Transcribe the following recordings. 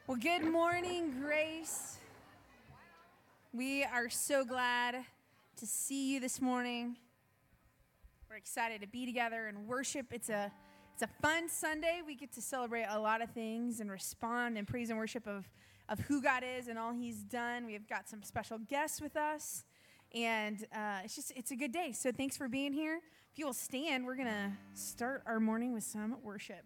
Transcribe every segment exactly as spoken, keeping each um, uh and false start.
Well, good morning, Grace. We are so glad to see you this morning. We're excited to be together and worship. It's a it's a fun Sunday. We get to celebrate a lot of things and respond and praise and worship of, of who God is and all He's done. We've got some special guests with us, and uh, it's just it's a good day. So thanks for being here. If you will stand, we're gonna start our morning with some worship.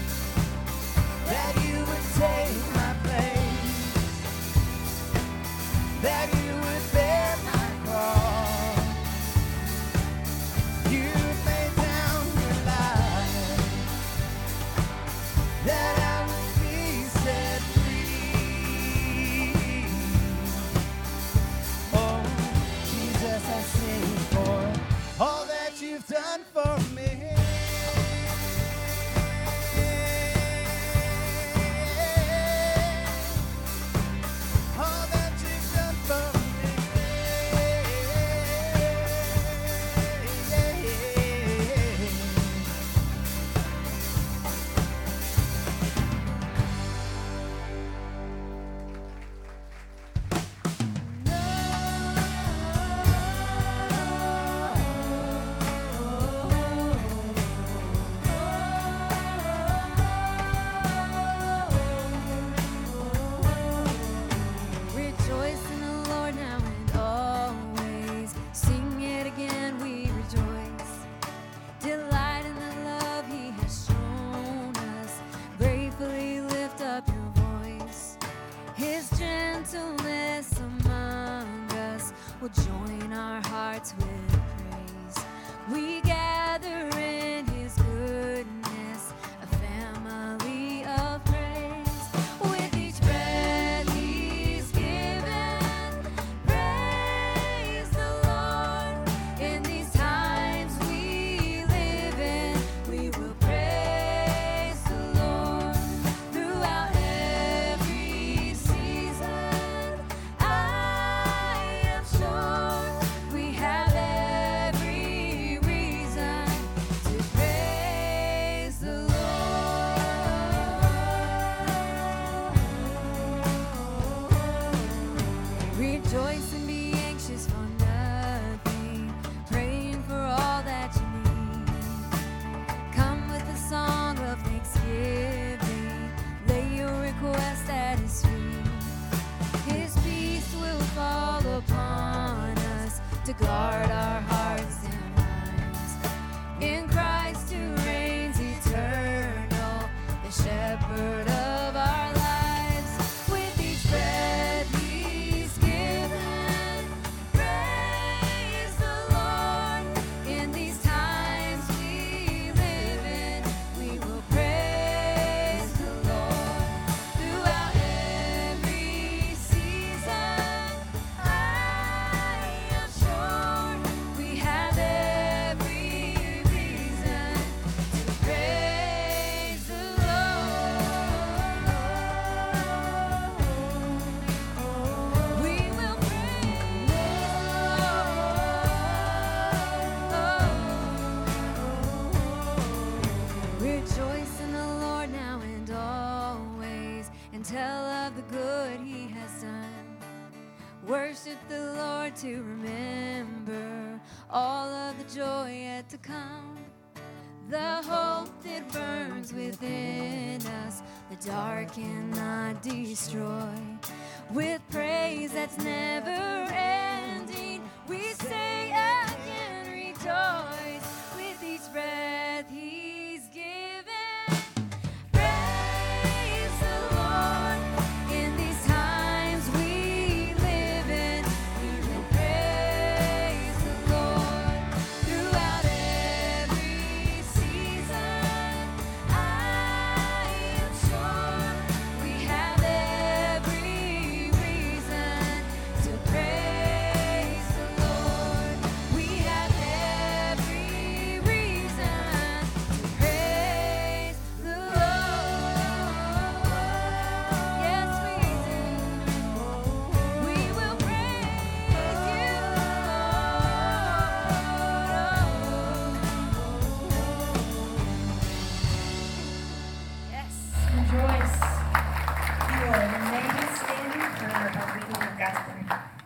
That you would take my place. gentleness among us will join our hearts with praise. We gather in his goodness, a family of praise. With each breath he's given, praise the Lord. In these times we live in, we will praise the Lord. Throughout every season, I am sure we have every reason to praise the Lord. Rejoice and be anxious for nothing, praying for all that you need. Come with a song of thanksgiving, lay your request at his feet. His peace will fall upon us to guard our hearts and minds. In Christ who reigns eternal, the shepherd of our lives. With each breath he's given, praise the Lord. In these times we live in, we will praise the Lord. Throughout every season, I am sure we have every reason to praise the Lord. We will praise the Lord. Rejoice in the Lord now and always, and tell of the good he has done. Worship the Lord to remember all of the joy yet to come. The hope that burns within us, the dark cannot destroy. With praise that's never ending, we say again, rejoice. With each breath he's given, praise the Lord. In these times we live in, we will praise the Lord. Throughout every season, I am sure we have every reason to praise the Lord. We have every reason to praise the Lord. Yes, we do. We will praise you, Lord. Yes, rejoice. You will remain standing for a reading of God's word.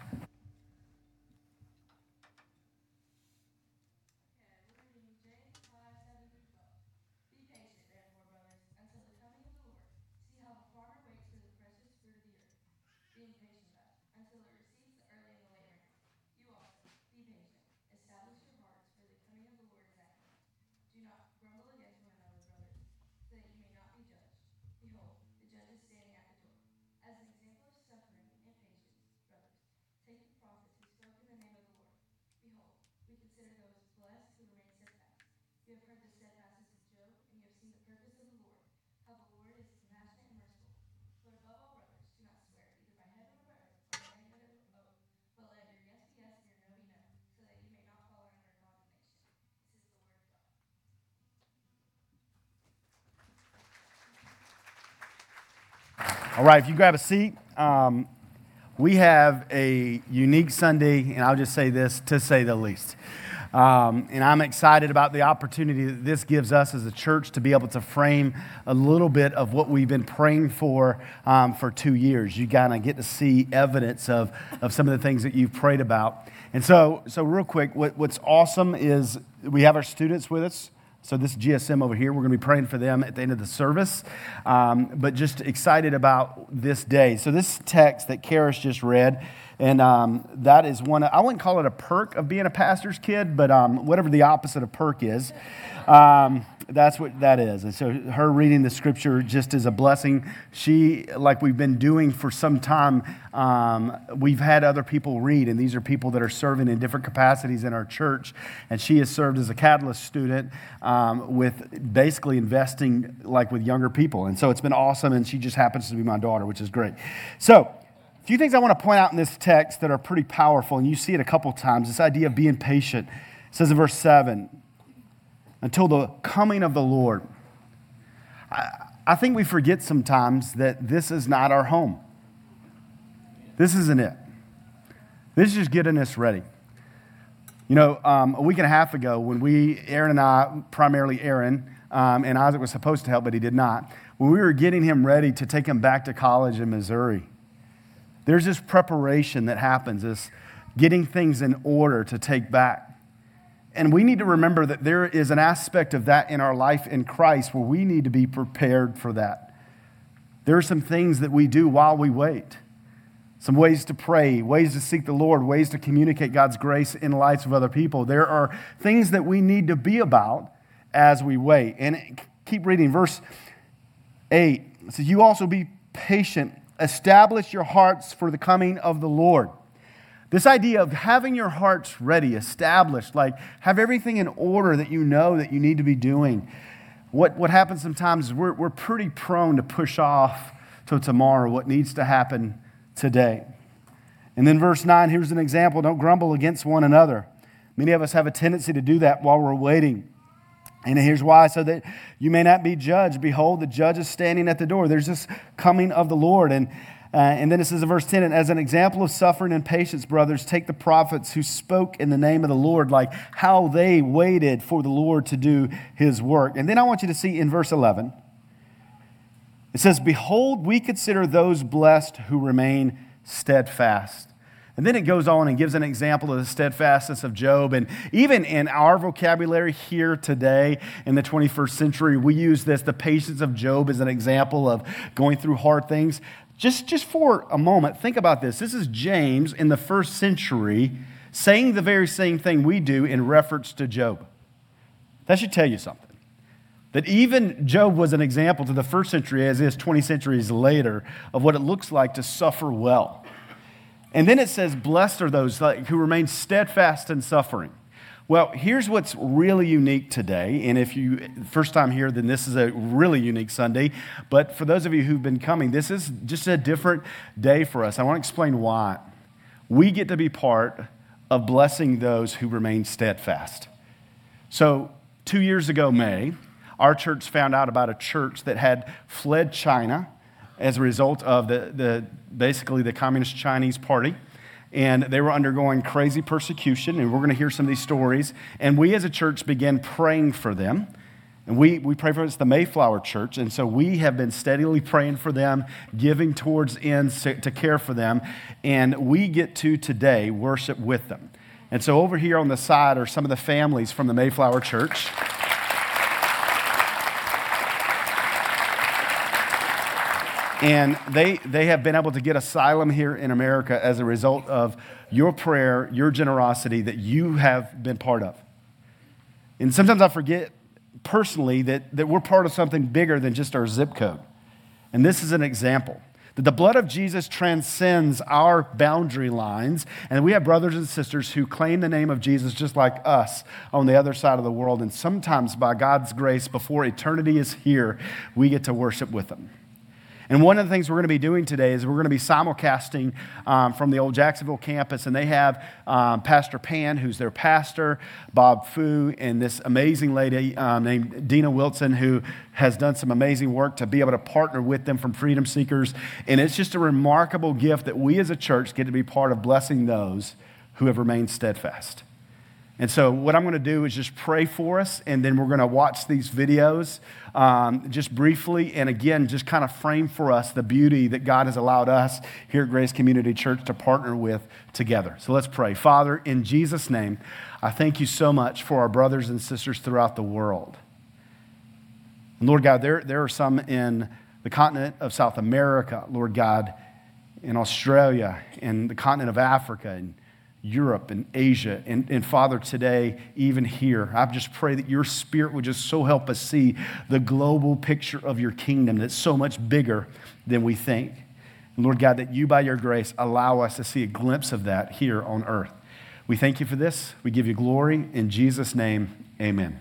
Be patient, therefore, brothers, until the coming of the Lord. See how the farmer waits for the precious fruit of the earth, being patient about it, until it receives the early and the late rain. You also, be patient. Establish your hearts, for the coming of the Lord is at hand. Do not grumble against one another, brothers, so that you may not be judged. Behold, the judge is standing at the door. As an example of suffering and patience, brothers, take the prophets who spoke in the name of the Lord. Behold, we consider those blessed who remain steadfast. You have heard the steadfastness of Job, and you have seen the purpose of the Lord, how the Lord is compassionate and merciful. But above all, brothers, do not swear, either by heaven or by earth, or by any other oath, but let your yes be yes and your no be no, so that you may not fall under condemnation. This is the word of God. All right, if you grab a seat, um, we have a unique Sunday, and I'll just say this to say the least. Um, and I'm excited about the opportunity that this gives us as a church to be able to frame a little bit of what we've been praying for um, for two years. You kind of get to see evidence of, of some of the things that you've prayed about. And so, so real quick, what, what's awesome is we have our students with us. So this is G S M over here. We're going to be praying for them at the end of the service. Um, but just excited about this day. So this text that Karis just read, and um, that is one, I wouldn't call it a perk of being a pastor's kid, but um, whatever the opposite of perk is. Um, that's what that is. And so her reading the scripture just is a blessing. She, like we've been doing for some time, um, we've had other people read, and these are people that are serving in different capacities in our church. And she has served as a Catalyst student um, with basically investing like with younger people. And so it's been awesome, and she just happens to be my daughter, which is great. So a few things I want to point out in this text that are pretty powerful, and you see it a couple times, this idea of being patient. It says in verse seven, until the coming of the Lord. I, I think we forget sometimes that this is not our home. This isn't it. This is just getting us ready. You know, um, a week and a half ago when we, Aaron and I, primarily Aaron, um, and Isaac was supposed to help, but he did not, when we were getting him ready to take him back to college in Missouri, there's this preparation that happens, this getting things in order to take back. And we need to remember that there is an aspect of that in our life in Christ where we need to be prepared for that. There are some things that we do while we wait. Some ways to pray, ways to seek the Lord, ways to communicate God's grace in the lives of other people. There are things that we need to be about as we wait. And keep reading, verse eight. It says, you also be patient. Establish your hearts for the coming of the Lord. This idea of having your hearts ready, established, like have everything in order that you know that you need to be doing. What, what happens sometimes is we're, we're pretty prone to push off till tomorrow what needs to happen today. And then verse nine, here's an example. Don't grumble against one another. Many of us have a tendency to do that while we're waiting. And here's why, so that you may not be judged. Behold, the judge is standing at the door. There's this coming of the Lord. And Uh, and then it says in verse ten, and as an example of suffering and patience, brothers, take the prophets who spoke in the name of the Lord, like how they waited for the Lord to do his work. And then I want you to see in verse eleven, it says, behold, we consider those blessed who remain steadfast. And then it goes on and gives an example of the steadfastness of Job. And even in our vocabulary here today in the twenty-first century, we use this, the patience of Job, as an example of going through hard things. Just, just for a moment, think about this. This is James in the first century saying the very same thing we do in reference to Job. That should tell you something. That even Job was an example to the first century, as is twenty centuries later, of what it looks like to suffer well. And then it says, blessed are those who remain steadfast in suffering. Well, here's what's really unique today, and if you first time here, then this is a really unique Sunday. But for those of you who've been coming, this is just a different day for us. I want to explain why. We get to be part of blessing those who remain steadfast. So two years ago, May, our church found out about a church that had fled China as a result of the, the basically the Communist Chinese Party. And they were undergoing crazy persecution, and we're going to hear some of these stories. And we as a church began praying for them. And we, we pray for it's the Mayflower Church, and so we have been steadily praying for them, giving towards ends to, to care for them. And we get to today worship with them. And so over here on the side are some of the families from the Mayflower Church. And they, they have been able to get asylum here in America as a result of your prayer, your generosity that you have been part of. And sometimes I forget personally that, that we're part of something bigger than just our zip code. And this is an example. That the blood of Jesus transcends our boundary lines. And we have brothers and sisters who claim the name of Jesus just like us on the other side of the world. And sometimes by God's grace, before eternity is here, we get to worship with them. And one of the things we're going to be doing today is we're going to be simulcasting um, from the old Jacksonville campus. And they have um, Pastor Pan, who's their pastor, Bob Fu, and this amazing lady um, named Dina Wilson, who has done some amazing work to be able to partner with them from Freedom Seekers. And it's just a remarkable gift that we as a church get to be part of blessing those who have remained steadfast. And so what I'm going to do is just pray for us, and then we're going to watch these videos um, just briefly, and again, just kind of frame for us the beauty that God has allowed us here at Grace Community Church to partner with together. So let's pray. Father, in Jesus' name, I thank you so much for our brothers and sisters throughout the world. And Lord God, there, there are some in the continent of South America, Lord God, in Australia, in the continent of Africa, and Europe and Asia, and, and Father, today, even here, I just pray that your Spirit would just so help us see the global picture of your kingdom that's so much bigger than we think. And Lord God, that you, by your grace, allow us to see a glimpse of that here on earth. We thank you for this. We give you glory. In Jesus' name, amen.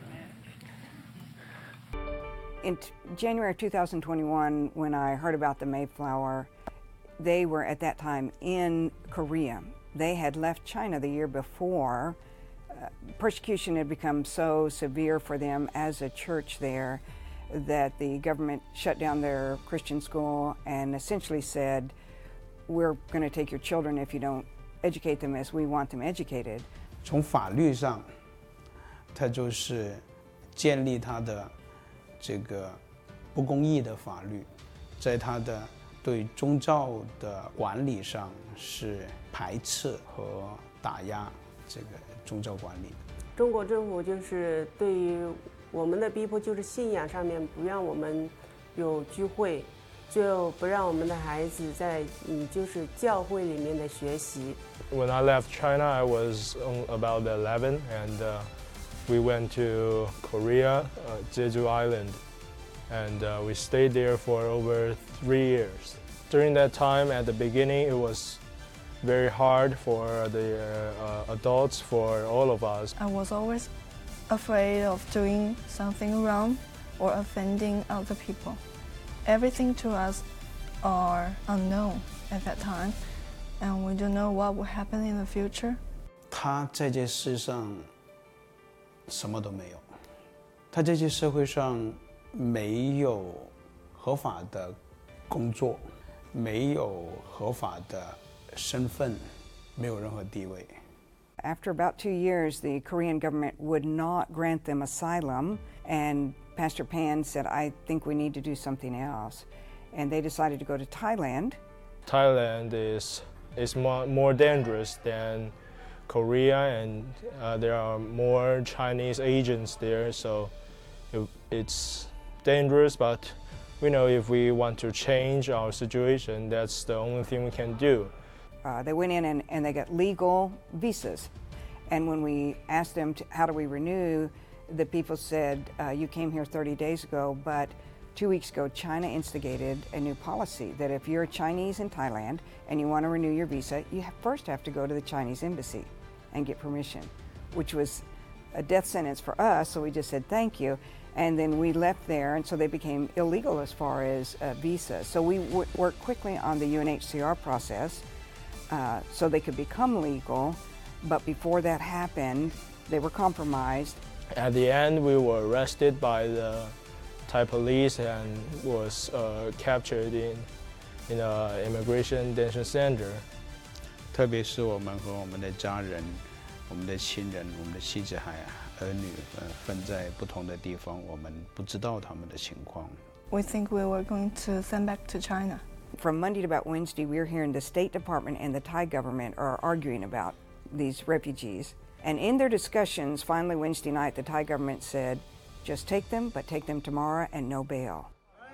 In t- January of two thousand twenty-one, when I heard about the Mayflower, they were at that time in Korea. They had left China the year before. Uh, persecution had become so severe for them as a church there that the government shut down their Christian school and essentially said, we're going to take your children if you don't educate them as we want them educated. 从法律上，它就是建立它的这个不公义的法律，在它的对宗教的管理上是排斥和打压这个宗教管理。 中国政府就是对于我们的逼迫，就是信仰上面不让我们有聚会，就不让我们的孩子在嗯就是教会里面的学习。 When I left China, I was about eleven, and uh, we went to Korea, uh, Jeju Island, and uh, we stayed there for over three years. During that time, at the beginning, it was very hard for the uh, adults, for all of us. I was always afraid of doing something wrong or offending other people. Everything to us are unknown at that time, and we don't know what will happen in the future. 他在这世上什么都没有，他在这社会上没有合法的工作，没有合法的身份，没有任何地位。 After about two years, the Korean government would not grant them asylum, and Pastor Pan said, I think we need to do something else. And they decided to go to Thailand. Thailand is, is more, more dangerous than Korea, and uh, there are more Chinese agents there, so it, it's dangerous, but we know if we want to change our situation, that's the only thing we can do. Uh, they went in and, and they got legal visas. And when we asked them, to, how do we renew, the people said, uh, you came here thirty days ago, but two weeks ago, China instigated a new policy that if you're Chinese in Thailand and you want to renew your visa, you have first have to go to the Chinese embassy and get permission, which was a death sentence for us, so we just said thank you. And then we left there, and so they became illegal as far as uh, visas. So we w- worked quickly on the U N H C R process uh, so they could become legal, but before that happened, they were compromised. At the end, we were arrested by the Thai police and was uh, captured in in an immigration detention center. 特别是我们和我们的家人、我们的亲人、我们的妻子还儿女，呃，分在不同的地方，我们不知道他们的情况。 We think we were going to send back to China. From Monday to about Wednesday, we're hearing the State Department and the Thai government are arguing about these refugees. And in their discussions, finally Wednesday night, the Thai government said, just take them, but take them tomorrow and no bail.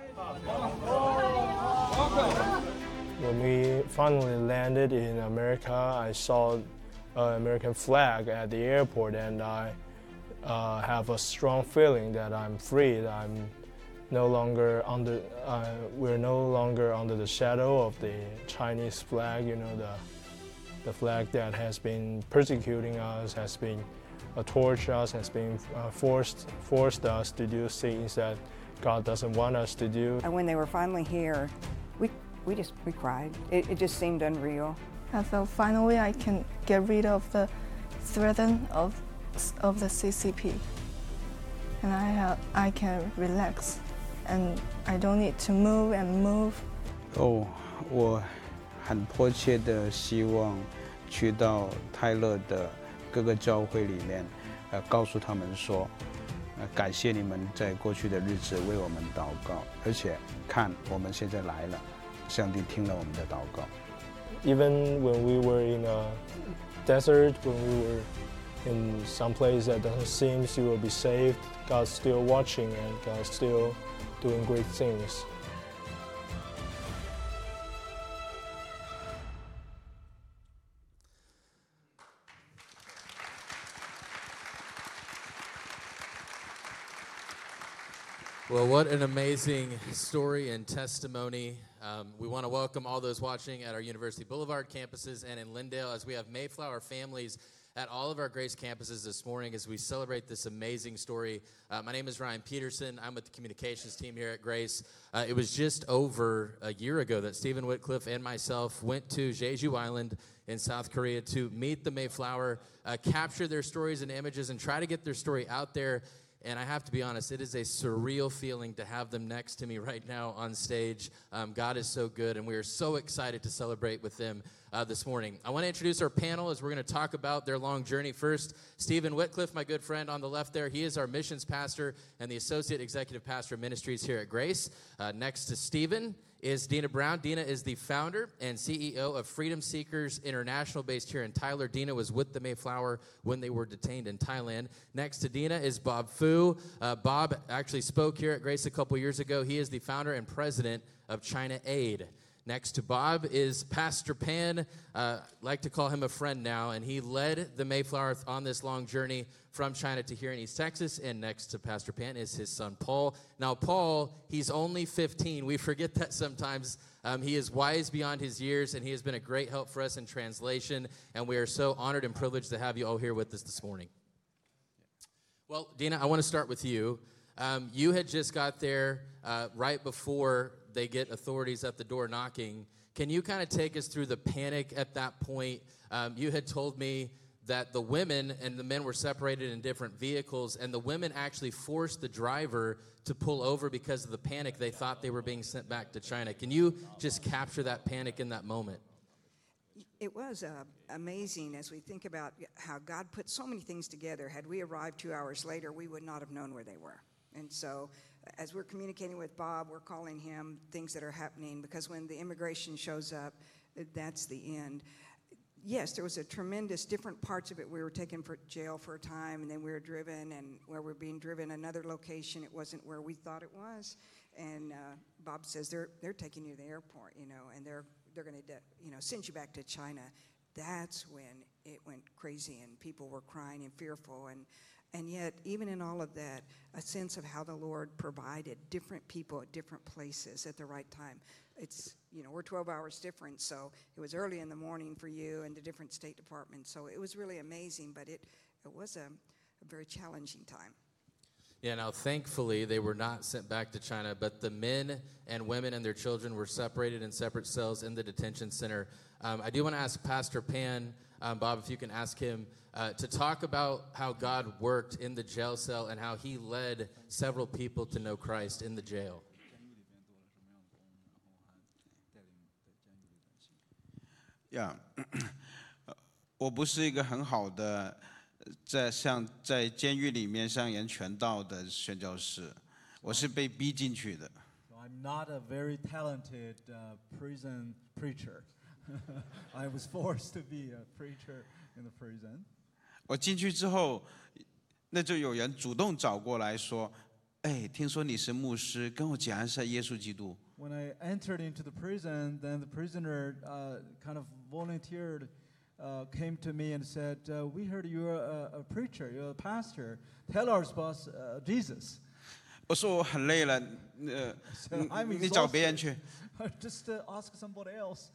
When we finally landed in America, I saw an American flag at the airport, and I uh, have a strong feeling that I'm free, that I'm no longer under, uh, we're no longer under the shadow of the Chinese flag, you know, the the flag that has been persecuting us, has been uh, tortured us, has been uh, forced forced us to do things that God doesn't want us to do. And when they were finally here, we we just we cried. It, it just seemed unreal. I felt finally I can get rid of the threat of of the C C P, and I have I can relax, and I don't need to move and move. Oh, 我很迫切的希望去到泰勒的各个教会里面，呃，告诉他们说，呃，感谢你们在过去的日子为我们祷告，而且看我们现在来了，上帝听了我们的祷告。 Even when we were in a desert, when we were in some place that doesn't seem you will be saved, God's still watching and God's still doing great things. Well, what an amazing story and testimony. Um, we want to welcome all those watching at our University Boulevard campuses and in Lindale as we have Mayflower families at all of our Grace campuses this morning as we celebrate this amazing story. Uh, my name is Ryan Peterson. I'm with the communications team here at Grace. Uh, it was just over a year ago that Stephen Whitcliffe and myself went to Jeju Island in South Korea to meet the Mayflower, uh, capture their stories and images, and try to get their story out there. And I have to be honest, it is a surreal feeling to have them next to me right now on stage. Um, God is so good, and we are so excited to celebrate with them uh, this morning. I want to introduce our panel as we're going to talk about their long journey. First, Stephen Whitcliffe, my good friend on the left there. He is our missions pastor and the associate executive pastor of ministries here at Grace. Uh, next to Stephen is Dina Brown. Dina is the founder and C E O of Freedom Seekers International, based here in Tyler. Dina was with the Mayflower when they were detained in Thailand. Next to Dina is Bob Fu. Uh, Bob actually spoke here at Grace a couple years ago. He is the founder and president of China Aid. Next to Bob is Pastor Pan. Uh, I like to call him a friend now, and he led the Mayflower on this long journey from China to here in East Texas. And next to Pastor Pan is his son, Paul. Now, Paul, he's only fifteen. We forget that sometimes. Um, he is wise beyond his years, and he has been a great help for us in translation. And we are so honored and privileged to have you all here with us this morning. Well, Dina, I want to start with you. Um, you had just got there uh, right before they get authorities at the door knocking. Can you kind of take us through the panic at that point? Um, you had told me that the women and the men were separated in different vehicles, and the women actually forced the driver to pull over because of the panic. They thought they were being sent back to China. Can you just capture that panic in that moment? It was uh, amazing as we think about how God put so many things together. Had we arrived two hours later, we would not have known where they were. And so as we're communicating with Bob, we're calling him things that are happening, because when the immigration shows up, that's the end. Yes, there was a tremendous different parts of it. We were taken for jail for a time, and then we were driven, and where we're being driven another location, it wasn't where we thought it was. And uh, Bob says they're they're taking you to the airport, you know, and they're they're going to you know send you back to China. That's when it went crazy, and people were crying and fearful, and and yet even in all of that, a sense of how the Lord provided different people at different places at the right time. It's, you know, we're twelve hours different, so it was early in the morning for you and the different State Departments. So it was really amazing, but it, it was a, a very challenging time. Yeah, now thankfully they were not sent back to China, but the men and women and their children were separated in separate cells in the detention center. Um, I do want to ask Pastor Pan, um, Bob, if you can ask him uh, to talk about how God worked in the jail cell and how he led several people to know Christ in the jail. Yeah, 我不是一个很好的在像在监狱里面上演传道的宣教士，我是被逼进去的。 I'm not a very talented uh, prison preacher. I was forced to be a preacher in the prison. 我进去之后，那就有人主动找过来说：“哎，听说你是牧师，跟我讲一下耶稣基督。” When I entered into the prison, then the prisoner uh, kind of volunteered, uh, came to me and said, uh, "We heard you're a, a preacher, you're a pastor. Tell us about uh, Jesus." 我说我很累了，呃， So I'm 你你找别人去。 Just uh, ask somebody else.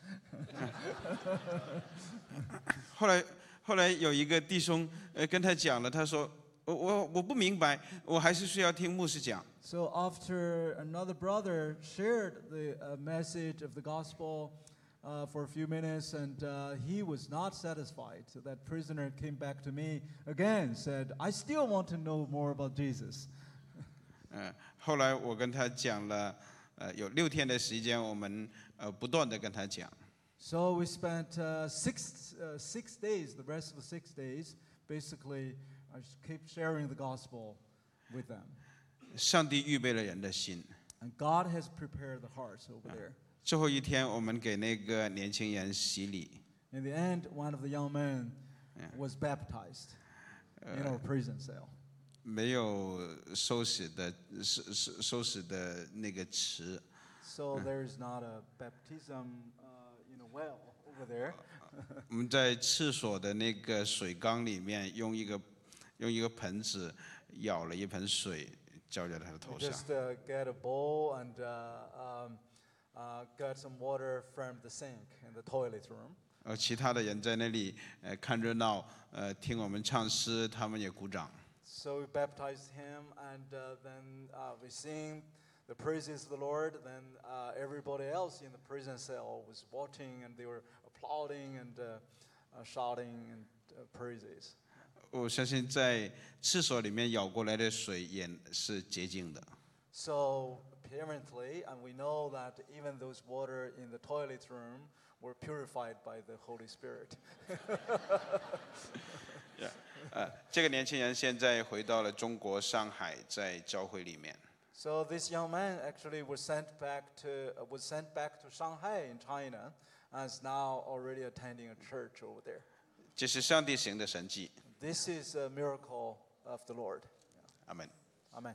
后来后来有一个弟兄呃跟他讲了，他说我我我不明白，我还是需要听牧师讲。 So after another brother shared the uh, message of the gospel uh, for a few minutes, and uh, he was not satisfied. So that prisoner came back to me again, said, "I still want to know more about Jesus." 呃，后来我跟他讲了，呃，有六天的时间，我们呃不断的跟他讲。 So we spent uh, six uh, six days. The rest of the six days, basically, I just keep sharing the gospel with them. 上帝预备了人的心。 And God has prepared the hearts over there. 最后一天，我们给那个年轻人洗礼。 In the end, one of the young men was baptized in our prison cell. 没有收拾的收收收拾的那个池。 So there's not a baptism uh, in a well over there. 我们在厕所的那个水缸里面用一个用一个盆子舀了一盆水， 浇在他的头 We 上。 just uh, get a bowl and uh, um, uh, get some water from the sink in the toilet room. 而其他的人在那里呃看热闹，呃听我们唱诗，他们也鼓掌。 So we baptized him, and uh, then uh, we sing the praises of the Lord. Then uh, everybody else in the prison cell was watching, and they were applauding and uh, uh, shouting and uh, praises. 我相信在厕所里面舀过来的水也是洁净的。 So apparently, and we know that even those water in the toilet room were purified by the Holy Spirit. 呃，这个年轻人现在回到了中国上海，在教会里面。 So this young man actually was sent back to uh, was sent back to Shanghai in China, and is now already attending a church over there. 这是上帝行的神迹。 This is a miracle of the Lord. 阿门。 Amen.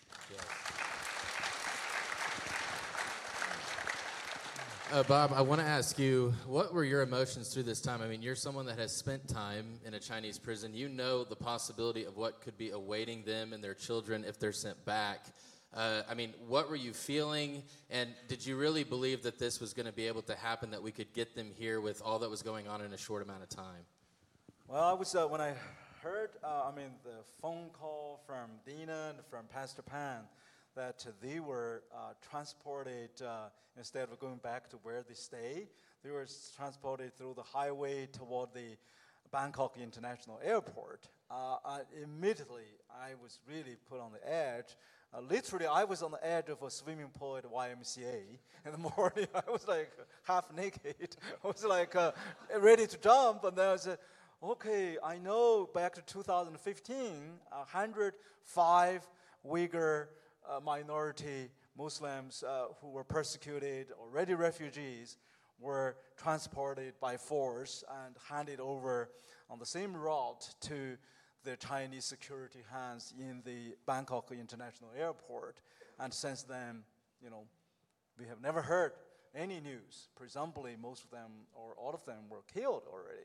Uh, Bob, I want to ask you, what were your emotions through this time? I mean, you're someone that has spent time in a Chinese prison. You know the possibility of what could be awaiting them and their children if they're sent back. Uh, I mean, what were you feeling? And did you really believe that this was going to be able to happen, that we could get them here with all that was going on in a short amount of time? Well, I was uh, when I heard, uh, I mean, the phone call from Dina and from Pastor Pan that uh, they were uh, transported uh, instead of going back to where they stay. They were transported through the highway toward the Bangkok International Airport. Uh, I, immediately, I was really put on the edge. Uh, literally, I was on the edge of a swimming pool at Y M C A in the morning. I was like half naked. I was like uh, ready to jump, and then I said, okay, I know back to two thousand fifteen, one hundred five Uyghur uh, minority Muslims uh, who were persecuted, already refugees, were transported by force and handed over on the same route to the Chinese security hands in the Bangkok International Airport. And since then, you know, we have never heard any news. Presumably, most of them or all of them were killed already.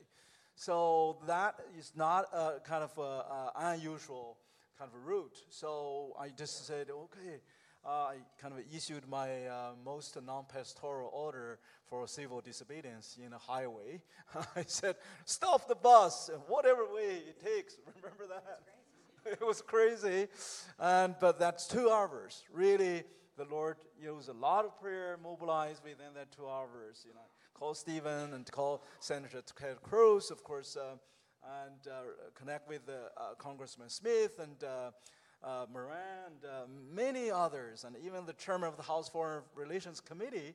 So that is not a kind of a, a unusual kind of a route. So I just said, okay, uh, I kind of issued my uh, most non-pastoral order for civil disobedience in a highway. I said, stop the bus, whatever way it takes. Remember that? It was crazy. And, but that's two hours. Really, the Lord used a lot of prayer, mobilized within that two hours. You know, call Stephen and call Senator Ted Cruz, of course, uh, and uh, connect with uh, Congressman Smith and uh, uh, Moran, and uh, many others, and even the chairman of the House Foreign Relations Committee,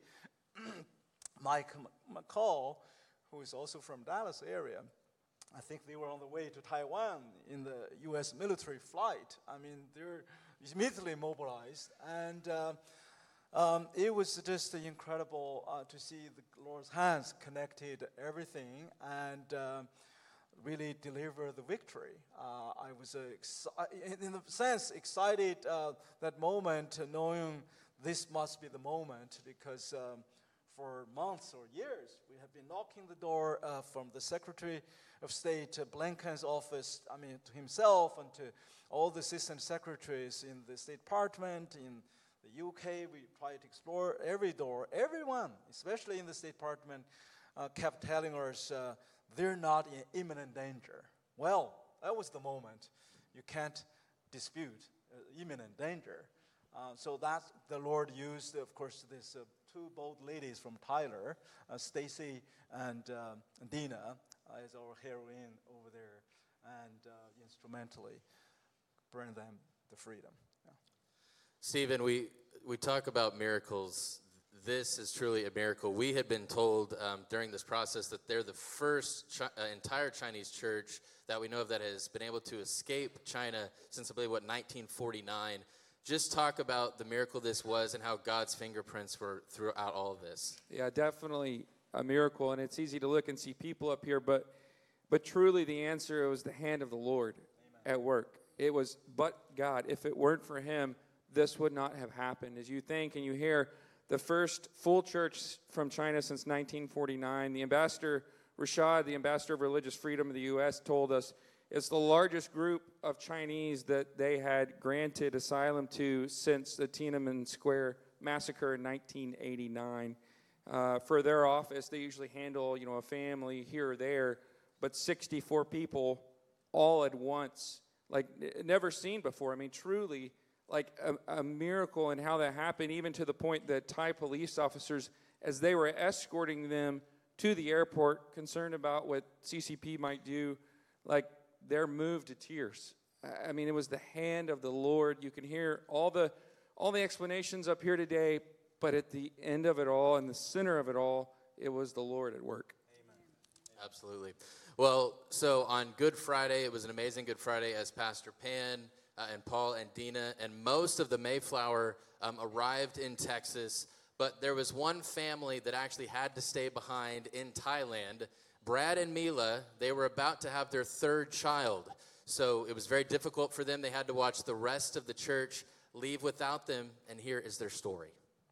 Mike McCall, who is also from Dallas area. I think they were on the way to Taiwan in the U S military flight. I mean, they were immediately mobilized, and uh, um, it was just incredible uh, to see the Lord's hands connected everything and uh, really deliver the victory. Uh, I was, uh, exci- in a sense, excited uh, that moment, uh, knowing this must be the moment, because um, for months or years, we have been knocking the door uh, from the Secretary of State uh, Blinken's office, I mean, to himself and to all the assistant secretaries in the State Department, in the U K. We tried to explore every door. Everyone, especially in the State Department, uh, kept telling us uh, they're not in imminent danger. Well, that was the moment. You can't dispute uh, imminent danger. Uh, so that the Lord used, of course, these uh, two bold ladies from Tyler, uh, Stacy and uh, Dina, uh, as our heroine over there, and uh, instrumentally bring them the freedom. Yeah. Stephen, we, we talk about miracles. This is truly a miracle. We had been told um, during this process that they're the first chi- uh, entire Chinese church that we know of that has been able to escape China since, I believe, what, nineteen forty-nine. Just talk about the miracle this was and how God's fingerprints were throughout all of this. Yeah, definitely a miracle, and it's easy to look and see people up here, but but truly the answer was the hand of the Lord Amen. At work. It was but God. If it weren't for him, this would not have happened. As you think and you hear, the first full church from China since nineteen forty-nine, the ambassador, Rashad, the ambassador of religious freedom of the U S, told us It's the largest group of Chinese that they had granted asylum to since the Tiananmen Square massacre in nineteen eighty-nine. Uh, for their office, they usually handle, you know, a family here or there, but sixty-four people all at once, like never seen before. I mean, truly, like a, a miracle in how that happened, even to the point that Thai police officers, as they were escorting them to the airport, concerned about what C C P might do, like they're moved to tears. I mean, it was the hand of the Lord. You can hear all the all the explanations up here today, but at the end of it all, in the center of it all, it was the Lord at work. Amen. Absolutely. Well, so on Good Friday, it was an amazing Good Friday as Pastor Pan uh, and Paul and Dina and most of the Mayflower um, arrived in Texas, but there was one family that actually had to stay behind in Thailand. Brad and Mila, they were about to have their third child, so it was very difficult for them. They had to watch the rest of the church leave without them, and here is their story.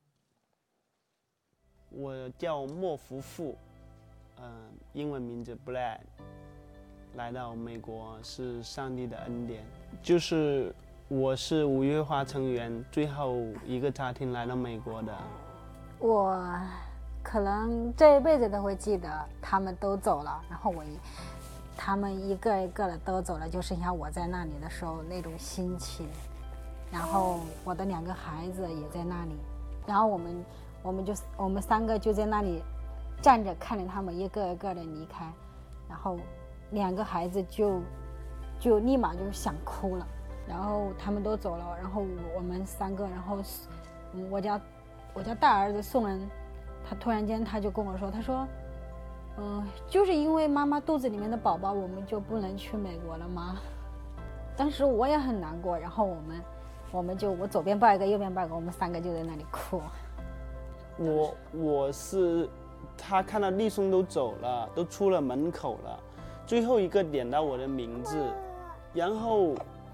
我叫莫福富，呃，英文名字 Brad， 来到美国是上帝的恩典。就是我是五月花成员最后一个家庭来到美国的。 我可能这一辈子都会记得，他们都走了，然后我一，他们一个一个的都走了，就剩下我在那里的时候那种心情。然后我的两个孩子也在那里，然后我们。我们就我们三个就在那里站着看着他们一个一个的离开，然后两个孩子就就立马就想哭了，然后他们都走了，然后我们三个，然后我家我家大儿子宋恩，他突然间他就跟我说，他说嗯、呃，就是因为妈妈肚子里面的宝宝我们就不能去美国了吗？当时我也很难过，然后我们我们就我左边抱一个右边抱一个，我们三个就在那里哭。 我我是他看到丽松都走了，都出了门口了，最后一个点到我的名字，然后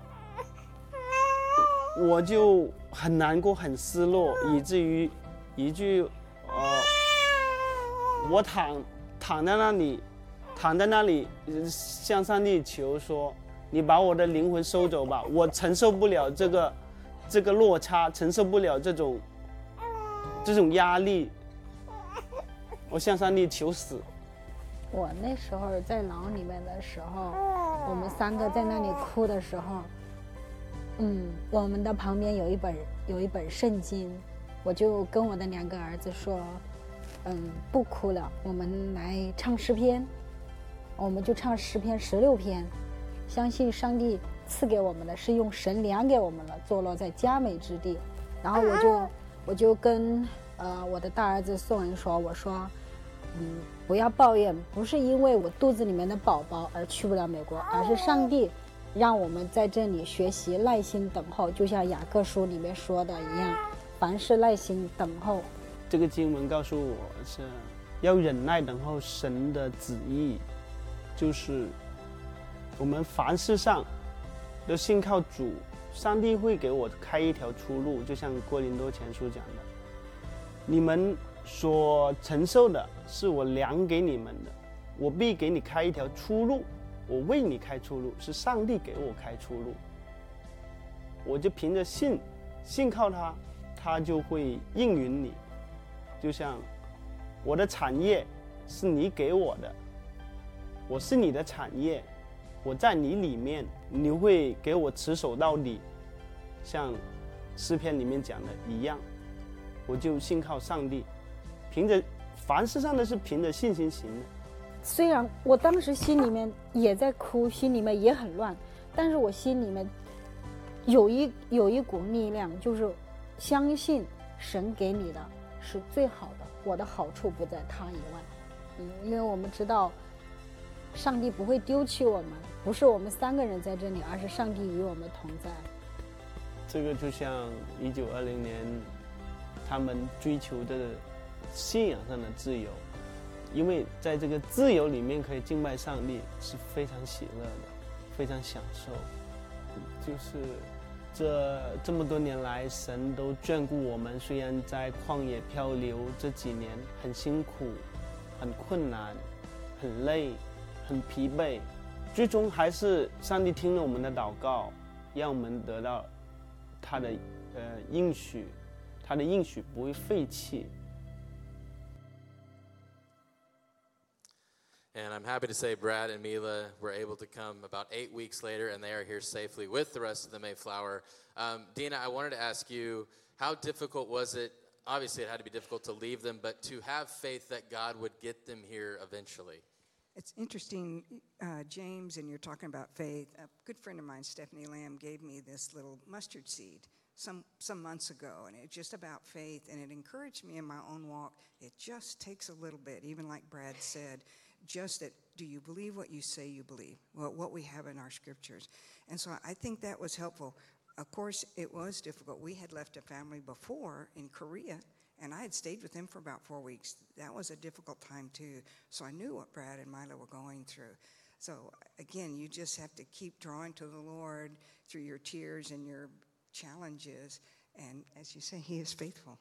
我就很难过很失落，以至于一句呃我躺躺在那里躺在那里向上帝求说，你把我的灵魂收走吧，我承受不了这个这个落差，承受不了这种这种压力，我向上帝求死。 我那时候在牢里面的时候，我们三个在那里哭的时候，嗯，我们的旁边有一本有一本圣经，我就跟我的两个儿子说，嗯，不哭了，我们来唱诗篇，我们就唱诗篇十六篇，相信上帝赐给我们的是用神粮给我们了，坐落在佳美之地。然后我就。我就跟呃我的大儿子宋恩说，我说，嗯，不要抱怨，不是因为我肚子里面的宝宝而去不了美国，而是上帝让我们在这里学习耐心等候，就像雅各书里面说的一样，凡事耐心等候。 这个经文告诉我是要忍耐等候神的旨意，就是我们凡事上都信靠主。上帝会给我开一条出路，就像哥林多前书讲的，你们所承受的是我量给你们的，我必给你开一条出路，我为你开出路，是上帝给我开出路，我就凭着信信靠他，他就会应允你。就像我的产业是你给我的，我是你的产业，我在你里面，你会给我持守到底，像诗篇里面讲的一样，我就信靠上帝，凭着凡事上的是凭着信心行的。 虽然我当时心里面也在哭，心里面也很乱，但是我心里面有一有一股力量，就是相信神给你的是最好的，我的好处不在他以外。嗯，因为我们知道上帝不会丢弃我们，不是我们三个人在这里，而是上帝与我们同在。 这个就像一九二零年他们追求的信仰上的自由，因为在这个自由里面可以敬拜上帝，是非常喜乐的，非常享受。就是这这么多年来，神都眷顾我们，虽然在旷野漂流这几年很辛苦、很困难、很累、很疲惫， 最终还是上帝听了我们的祷告，让我们得到他的呃应许，他的应许不会废弃。 And I'm happy to say Brad and Mila were able to come about eight weeks later, and they are here safely with the rest of the Mayflower. Um, Dina, I wanted to ask you, how difficult was it? Obviously, it had to be difficult to leave them, but to have faith that God would get them here eventually. It's interesting, uh, James, and you're talking about faith. A good friend of mine, Stephanie Lamb, gave me this little mustard seed some, some months ago, and it's just about faith, and it encouraged me in my own walk. It just takes a little bit, even like Brad said, just that, do you believe what you say you believe? Well, what we have in our scriptures. And so I think that was helpful. Of course, it was difficult. We had left a family before in Korea, and I had stayed with them for about four weeks. That was a difficult time, too. So I knew what Brad and Mila were going through. So, again, you just have to keep drawing to the Lord through your tears and your challenges. And as you say, He is faithful.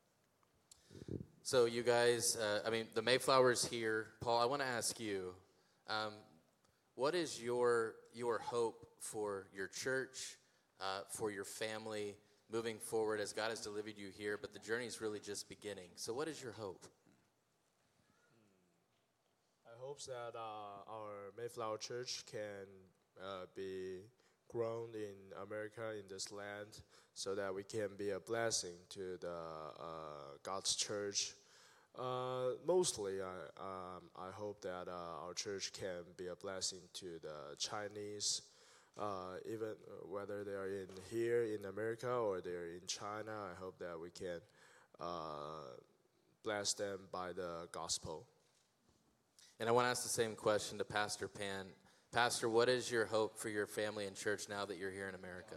So you guys, uh, I mean, the Mayflower's here. Paul, I want to ask you, um, what is your your hope for your church, uh, for your family, moving forward as God has delivered you here, but the journey is really just beginning. So what is your hope? I hope that uh, our Mayflower Church can uh, be grown in America, in this land, so that we can be a blessing to the uh, God's church. Uh, mostly, I, um, I hope that uh, our church can be a blessing to the Chinese, uh, even whether they are in here in America or they're in China. I hope that we can uh, bless them by the gospel. And I want to ask the same question to Pastor Pan. Pastor, what is your hope for your family and church now that you're here in America?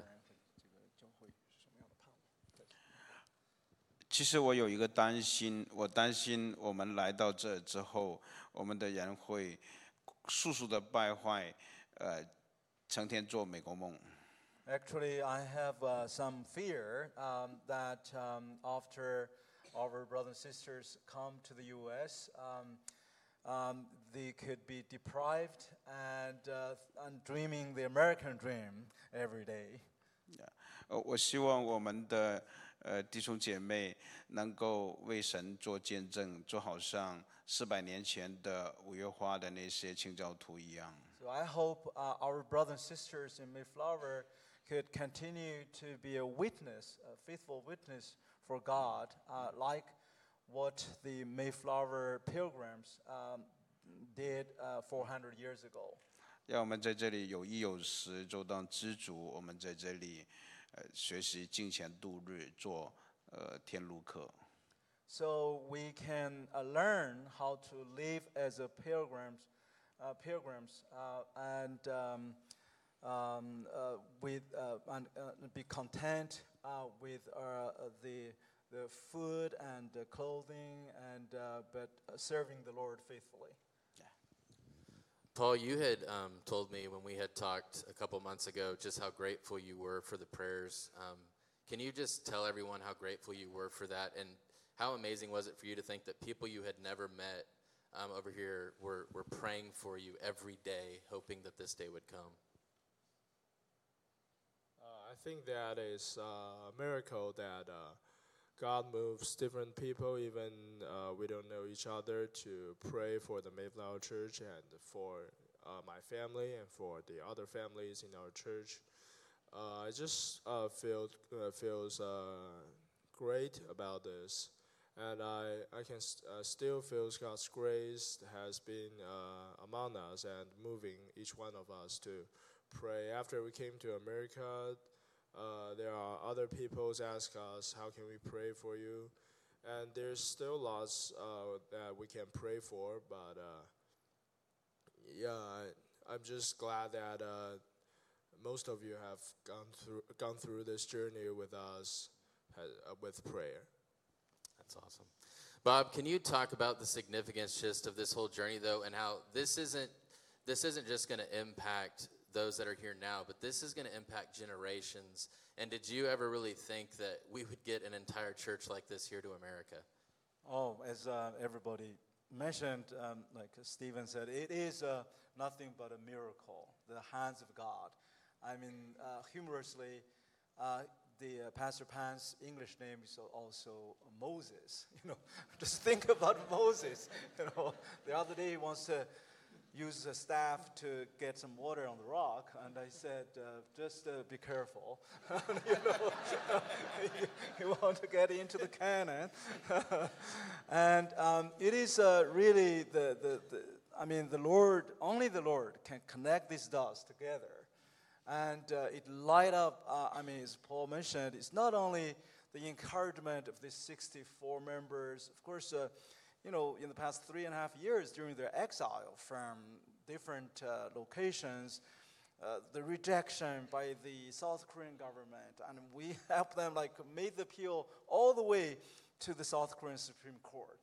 其实我有一个担心，我担心我们来到这之后，我们的人会速速的败坏，呃，成天做美国梦。 Actually, I have uh, some fear um, that um, after our brothers and sisters come to the U S, um, um, they could be deprived and, uh, and dreaming the American dream every day. 呃，我希望我们的呃弟兄姐妹能够为神做见证，就好像四百年前的五月花的那些清教徒一样。 So I hope uh, our brothers and sisters in Mayflower could continue to be a witness, a faithful witness for God, uh, like what the Mayflower pilgrims um, did uh, four hundred years ago. 让我们在这里有衣有食，就当知足。我们在这里，呃，学习金钱度日，做呃天路客。 So we can uh, learn how to live as a pilgrims, uh, pilgrims, uh, and um, um, uh, with uh, and uh, be content uh, with uh, the the food and the clothing, and uh, but serving the Lord faithfully. Paul, you had um, told me when we had talked a couple months ago just how grateful you were for the prayers. Um, can you just tell everyone how grateful you were for that, and how amazing was it for you to think that people you had never met um, over here were, were praying for you every day, hoping that this day would come? Uh, I think that is uh, a miracle that uh, God moves different people, even uh, we don't know each other, to pray for the Mayflower Church and for uh, my family and for the other families in our church. Uh, I just uh, feel uh, feels uh, great about this, and I I can st- uh, still feel God's grace has been uh, among us and moving each one of us to pray. After we came to America, Uh, there are other people ask us, how can we pray for you? And there's still lots uh, that we can pray for, but uh, yeah, I, I'm just glad that uh, most of you have gone through gone through this journey with us, uh, with prayer. That's awesome. Bob, can you talk about the significance just of this whole journey, though, and how this isn't this isn't just going to impact those that are here now, but this is going to impact generations. And did you ever really think that we would get an entire church like this here to America? Oh, as uh, everybody mentioned, um, like Stephen said, it is uh, nothing but a miracle, the hands of God. I mean, uh, humorously, uh, the uh, Pastor Pan's English name is also Moses. You know, just think about Moses. You know, the other day he wants to use a staff to get some water on the rock, and I said, uh, just uh, be careful. You know, you, you want to get into the cannon. And um, it is uh, really the, the, the, I mean, the Lord, only the Lord can connect these dots together. And uh, it light up, uh, I mean, as Paul mentioned, it's not only the encouragement of these sixty-four members, of course, uh, you know, in the past three and a half years during their exile from different uh, locations, uh, the rejection by the South Korean government, and we helped them, like, made the appeal all the way to the South Korean Supreme Court.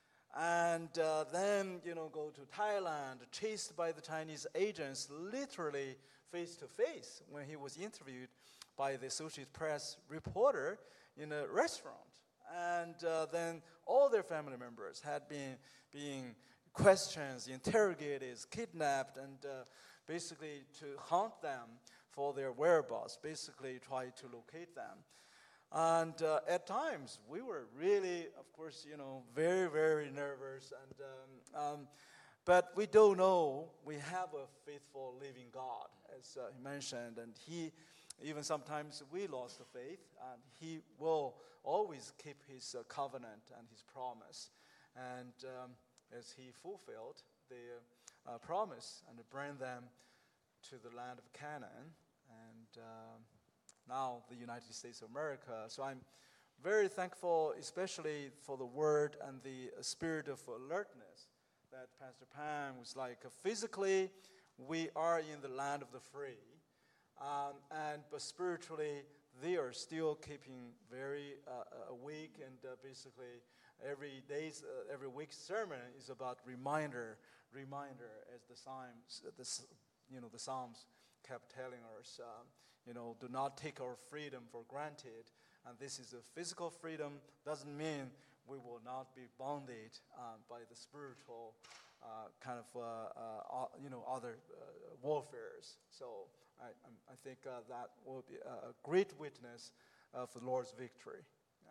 And uh, then, you know, go to Thailand, chased by the Chinese agents, literally face to face when he was interviewed by the Associated Press reporter in a restaurant. And uh, then all their family members had been being questioned, interrogated, kidnapped, and uh, basically to hunt them for their whereabouts, basically try to locate them. And uh, at times, we were really, of course, you know, very, very nervous. And um, um, but we do know we have a faithful, living God, as uh, he mentioned, and he, even sometimes we lost the faith, and he will always keep his uh, covenant and his promise. And um, as he fulfilled the uh, promise and bring them to the land of Canaan, and uh, now the United States of America. So I'm very thankful, especially for the word and the uh, spirit of alertness that Pastor Pan was like, uh, physically, we are in the land of the free, um, and but spiritually, they are still keeping very uh, awake, and uh, basically every day's, uh, every week's sermon is about reminder, reminder, as the Psalms, uh, the, you know, the Psalms kept telling us, uh, you know, do not take our freedom for granted. And this is a physical freedom, doesn't mean we will not be bonded um, by the spiritual uh, kind of, uh, uh, you know, other uh, warfares. So I, I think uh, that will be a great witness uh, for the Lord's victory. Yeah.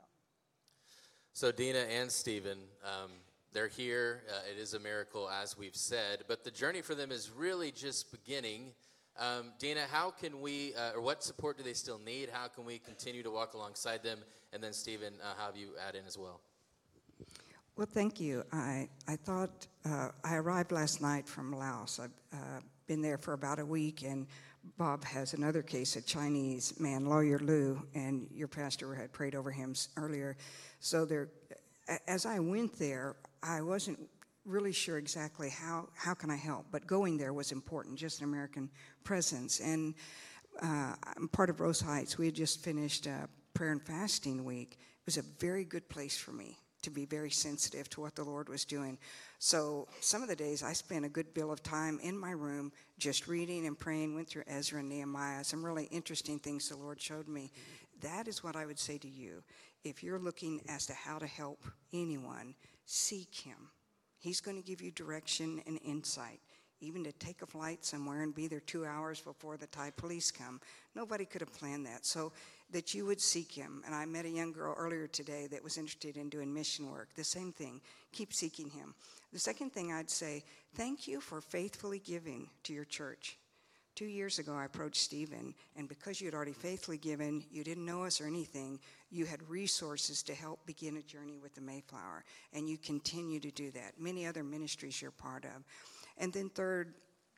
So Dina and Stephen, um, they're here. Uh, it is a miracle, as we've said, but the journey for them is really just beginning. Um, Dina, how can we, uh, or what support do they still need? How can we continue to walk alongside them? And then Stephen, uh, how have you add in as well? Well, thank you. I, I thought, uh, I arrived last night from Laos. I've uh, been there for about a week, and Bob has another case, a Chinese man, Lawyer Liu, and your pastor had prayed over him earlier. So there, as I went there, I wasn't really sure exactly how, how can I help, but going there was important, just an American presence. And uh, I'm part of Rose Heights. We had just finished uh, prayer and fasting week. It was a very good place for me to be very sensitive to what the Lord was doing. So some of the days I spent a good deal of time in my room just reading and praying, went through Ezra and Nehemiah, some really interesting things the Lord showed me. That is what I would say to you. If you're looking as to how to help anyone, seek him. He's going to give you direction and insight, even to take a flight somewhere and be there two hours before the Thai police come. Nobody could have planned that. So that you would seek him. And I met a young girl earlier today that was interested in doing mission work. The same thing. Keep seeking him. The second thing I'd say, thank you for faithfully giving to your church. Two years ago, I approached Stephen, and because you had already faithfully given, you didn't know us or anything, you had resources to help begin a journey with the Mayflower, and you continue to do that. Many other ministries you're part of. And then third,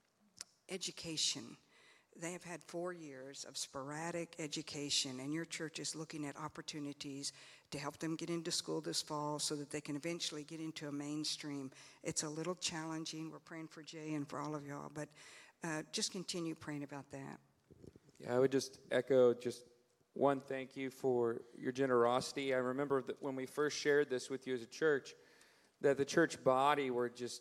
education. They have had four years of sporadic education, and your church is looking at opportunities to help them get into school this fall so that they can eventually get into a mainstream. It's a little challenging. We're praying for Jay and for all of y'all, but uh, just continue praying about that. Yeah, I would just echo just one thank you for your generosity. I remember that when we first shared this with you as a church, that the church body were just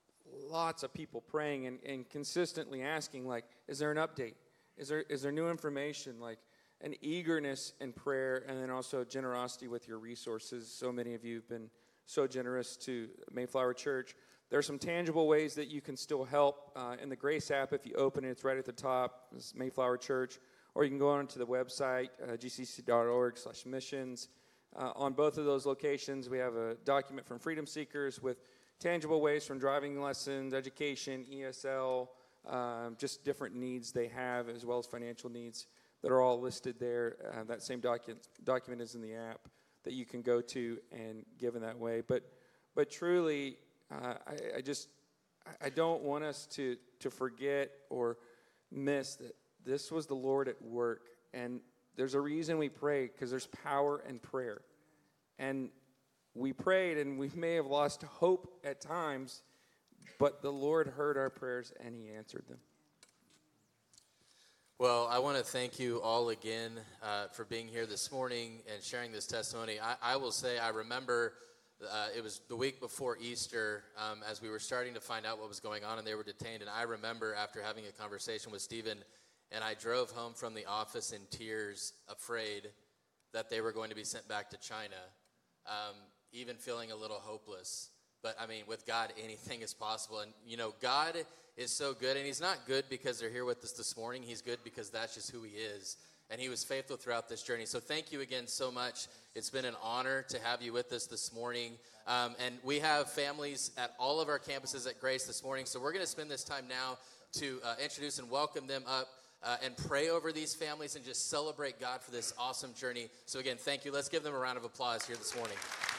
lots of people praying and, and consistently asking, like, is there an update? Is there is there new information? Like an eagerness in prayer, and then also generosity with your resources. So many of you have been so generous to Mayflower Church. There are some tangible ways that you can still help. Uh, in the Grace app, if you open it, it's right at the top. It's Mayflower Church. Or you can go on to the website, uh, g c c dot org slash missions. Uh, on both of those locations, we have a document from Freedom Seekers with tangible ways from driving lessons, education, E S L, um, just different needs they have, as well as financial needs that are all listed there. Uh, that same document document is in the app that you can go to and give in that way. But, but truly, uh, I, I just I don't want us to to forget or miss that this was the Lord at work, and there's a reason we pray, because there's power in prayer. And we prayed, and we may have lost hope at times, but the Lord heard our prayers, and he answered them. Well, I want to thank you all again uh, for being here this morning and sharing this testimony. I, I will say I remember uh, it was the week before Easter um, as we were starting to find out what was going on, and they were detained. And I remember after having a conversation with Stephen, and I drove home from the office in tears, afraid that they were going to be sent back to China, um, even feeling a little hopeless. But, I mean, with God, anything is possible. And, you know, God is so good, and he's not good because they're here with us this morning. He's good because that's just who he is. And he was faithful throughout this journey. So thank you again so much. It's been an honor to have you with us this morning. Um, and we have families at all of our campuses at Grace this morning. So we're going to spend this time now to uh, introduce and welcome them up. Uh, and pray over these families and just celebrate God for this awesome journey. So again, thank you. Let's give them a round of applause here this morning.